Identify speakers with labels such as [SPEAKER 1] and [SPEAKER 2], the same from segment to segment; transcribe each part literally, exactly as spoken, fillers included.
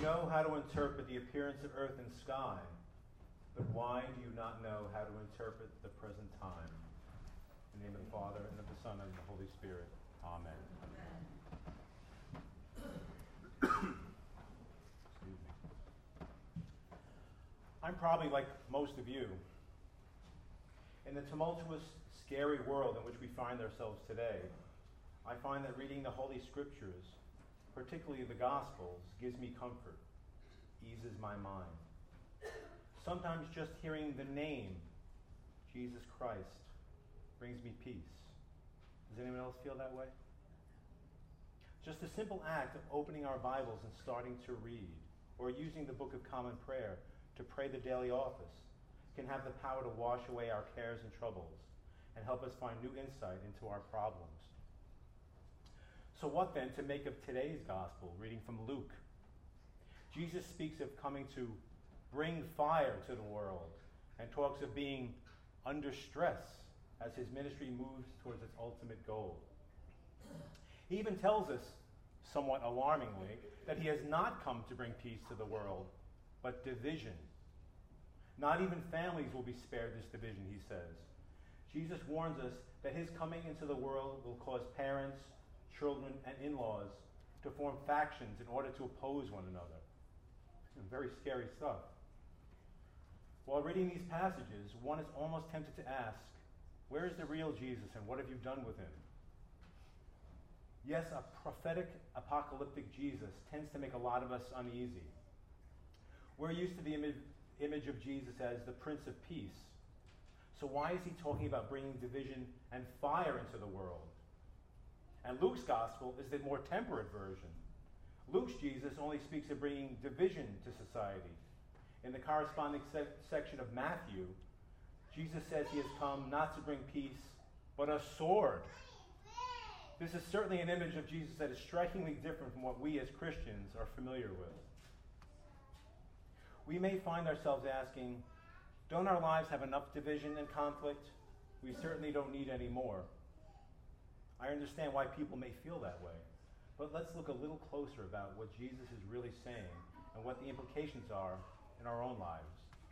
[SPEAKER 1] know how to interpret the appearance of earth and sky, but why do you not know how to interpret the present time? In the name of the Father, and of the Son, and of the Holy Spirit. Amen. Amen. Excuse me. I'm probably like most of you. In the tumultuous, scary world in which we find ourselves today, I find that reading the Holy Scriptures, particularly the Gospels, gives me comfort, eases my mind. Sometimes just hearing the name, Jesus Christ, brings me peace. Does anyone else feel that way? Just the simple act of opening our Bibles and starting to read, or using the Book of Common Prayer to pray the daily office, can have the power to wash away our cares and troubles and help us find new insight into our problems. So what then to make of today's gospel, reading from Luke? Jesus speaks of coming to bring fire to the world and talks of being under stress as his ministry moves towards its ultimate goal. He even tells us, somewhat alarmingly, that he has not come to bring peace to the world, but division. Not even families will be spared this division, he says. Jesus warns us that his coming into the world will cause parents, children, and in-laws to form factions in order to oppose one another. Very scary stuff. While reading these passages, one is almost tempted to ask, where is the real Jesus and what have you done with him? Yes, a prophetic, apocalyptic Jesus tends to make a lot of us uneasy. We're used to the image, image of Jesus as the Prince of Peace. So why is he talking about bringing division and fire into the world? And Luke's gospel is the more temperate version. Luke's Jesus only speaks of bringing division to society. In the corresponding se- section of Matthew, Jesus says he has come not to bring peace, but a sword. This is certainly an image of Jesus that is strikingly different from what we as Christians are familiar with. We may find ourselves asking, don't our lives have enough division and conflict? We certainly don't need any more. I understand why people may feel that way, but let's look a little closer about what Jesus is really saying and what the implications are in our own lives.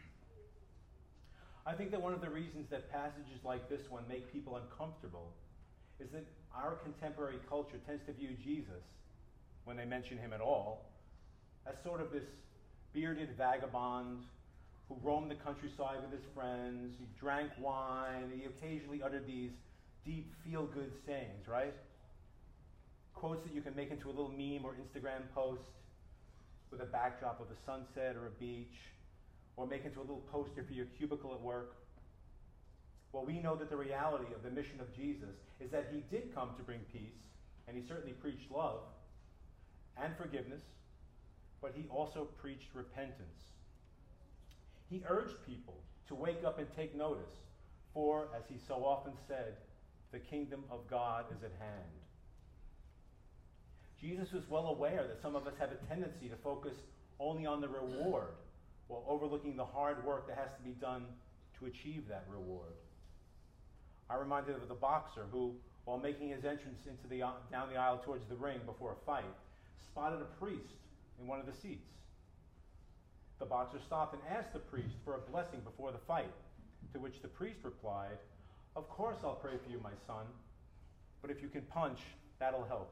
[SPEAKER 1] I think that one of the reasons that passages like this one make people uncomfortable is that our contemporary culture tends to view Jesus, when they mention him at all, as sort of this bearded vagabond who roamed the countryside with his friends, he drank wine, he occasionally uttered these deep feel-good sayings, right? Quotes that you can make into a little meme or Instagram post with a backdrop of a sunset or a beach, or make into a little poster for your cubicle at work. Well, we know that the reality of the mission of Jesus is that he did come to bring peace, and he certainly preached love and forgiveness, but he also preached repentance. He urged people to wake up and take notice, for, as he so often said, the kingdom of God is at hand. Jesus was well aware that some of us have a tendency to focus only on the reward while overlooking the hard work that has to be done to achieve that reward. I'm reminded of the boxer who, while making his entrance into the down the aisle towards the ring before a fight, spotted a priest in one of the seats. The boxer stopped and asked the priest for a blessing before the fight, to which the priest replied, "Of course I'll pray for you, my son, but if you can punch, that'll help."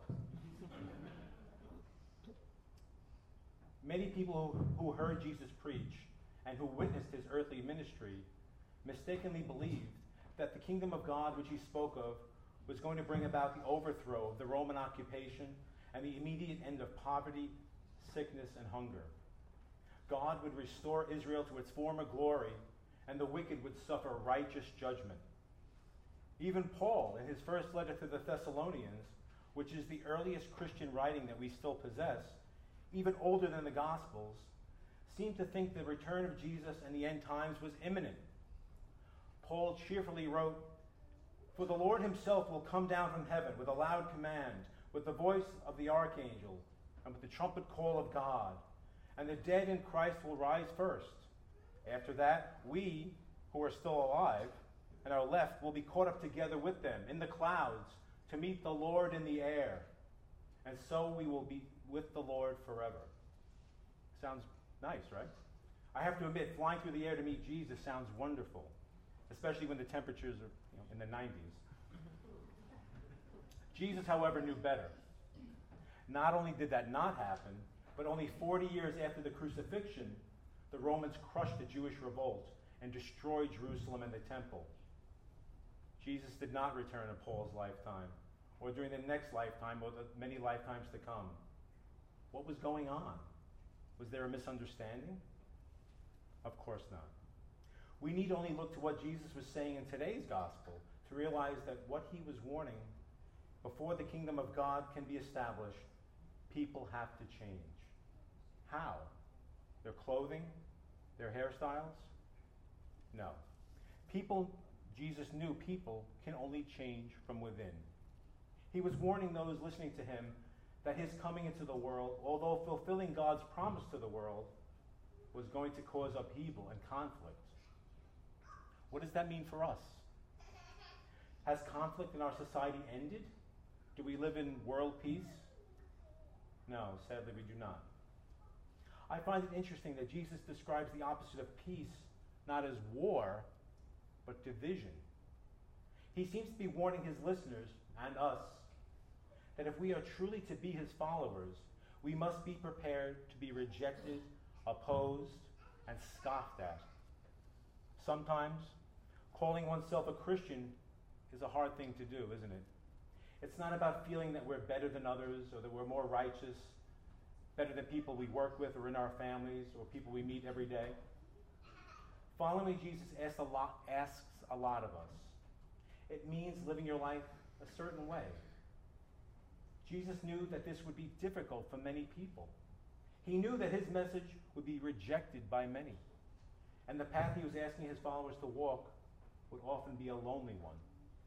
[SPEAKER 1] Many people who, who heard Jesus preach and who witnessed his earthly ministry mistakenly believed that the kingdom of God which he spoke of was going to bring about the overthrow of the Roman occupation and the immediate end of poverty, sickness, and hunger. God would restore Israel to its former glory, and the wicked would suffer righteous judgment. Even Paul, in his first letter to the Thessalonians, which is the earliest Christian writing that we still possess, even older than the Gospels, seemed to think the return of Jesus and the end times was imminent. Paul cheerfully wrote, "For the Lord himself will come down from heaven with a loud command, with the voice of the archangel, and with the trumpet call of God, and the dead in Christ will rise first. After that, we, who are still alive and are left, will be caught up together with them in the clouds to meet the Lord in the air, and so we will be with the Lord forever." Sounds nice, right? I have to admit, flying through the air to meet Jesus sounds wonderful, especially when the temperatures are you know, in the nineties. Jesus, however, knew better. Not only did that not happen, but only forty years after the crucifixion, the Romans crushed the Jewish revolt and destroyed Jerusalem and the temple. Jesus did not return in Paul's lifetime, or during the next lifetime, or the many lifetimes to come. What was going on? Was there a misunderstanding? Of course not. We need only look to what Jesus was saying in today's gospel to realize that what he was warning, before the kingdom of God can be established, people have to change. How? Their clothing? Their hairstyles? No. People, Jesus knew people can only change from within. He was warning those listening to him that his coming into the world, although fulfilling God's promise to the world, was going to cause upheaval and conflict. What does that mean for us? Has conflict in our society ended? Do we live in world peace? No, sadly we do not. I find it interesting that Jesus describes the opposite of peace not as war, but division. He seems to be warning his listeners, and us, that if we are truly to be his followers, we must be prepared to be rejected, opposed, and scoffed at. Sometimes, calling oneself a Christian is a hard thing to do, isn't it? It's not about feeling that we're better than others, or that we're more righteous, better than people we work with or in our families, or people we meet every day. Following Jesus asks a lot, asks a lot of us. It means living your life a certain way. Jesus knew that this would be difficult for many people. He knew that his message would be rejected by many. And the path he was asking his followers to walk would often be a lonely one.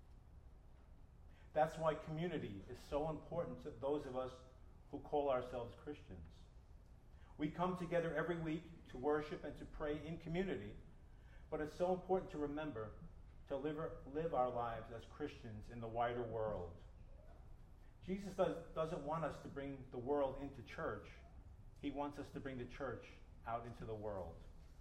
[SPEAKER 1] That's why community is so important to those of us who call ourselves Christians. We come together every week to worship and to pray in community, but it's so important to remember to live, live our lives as Christians in the wider world. Jesus does, doesn't want us to bring the world into church. He wants us to bring the church out into the world.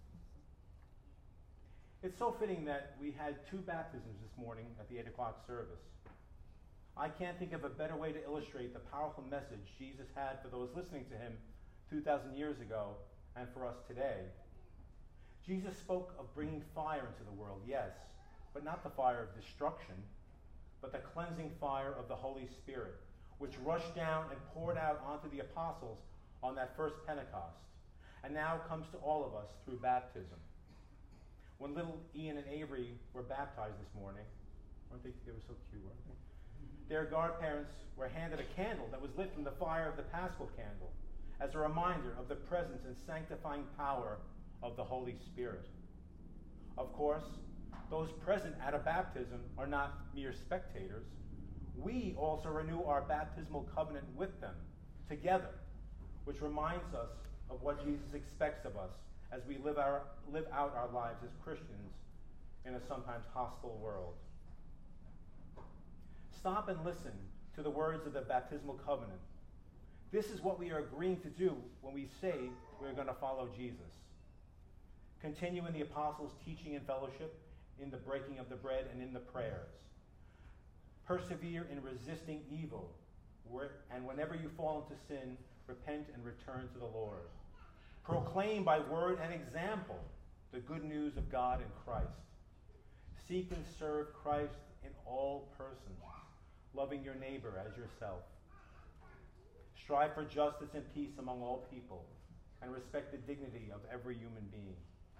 [SPEAKER 1] It's so fitting that we had two baptisms this morning at the eight o'clock service. I can't think of a better way to illustrate the powerful message Jesus had for those listening to him two thousand years ago and for us today. Jesus spoke of bringing fire into the world, yes, but not the fire of destruction, but the cleansing fire of the Holy Spirit, which rushed down and poured out onto the apostles on that first Pentecost, and now comes to all of us through baptism. When little Ian and Avery were baptized this morning, weren't they, they were so cute, weren't they? Their godparents were handed a candle that was lit from the fire of the Paschal candle as a reminder of the presence and sanctifying power of the Holy Spirit. Of course, those present at a baptism are not mere spectators. We also renew our baptismal covenant with them together, which reminds us of what Jesus expects of us as we live, our, live out our lives as Christians in a sometimes hostile world. Stop and listen to the words of the baptismal covenant. This is what we are agreeing to do when we say we're going to follow Jesus. Continue in the apostles' teaching and fellowship, in the breaking of the bread and in the prayers. Persevere in resisting evil, and whenever you fall into sin, repent and return to the Lord. Proclaim by word and example the good news of God in Christ. Seek and serve Christ in all persons, loving your neighbor as yourself. Strive for justice and peace among all people, and respect the dignity of every human being.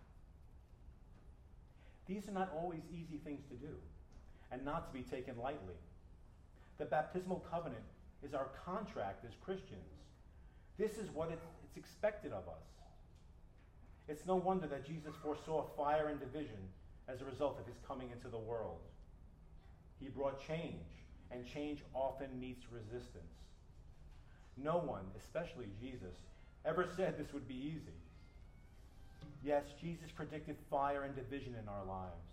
[SPEAKER 1] These are not always easy things to do, and not to be taken lightly. The baptismal covenant is our contract as Christians. This is what it, it's expected of us. It's no wonder that Jesus foresaw fire and division as a result of his coming into the world. He brought change, and change often meets resistance. No one, especially Jesus, ever said this would be easy. Yes, Jesus predicted fire and division in our lives.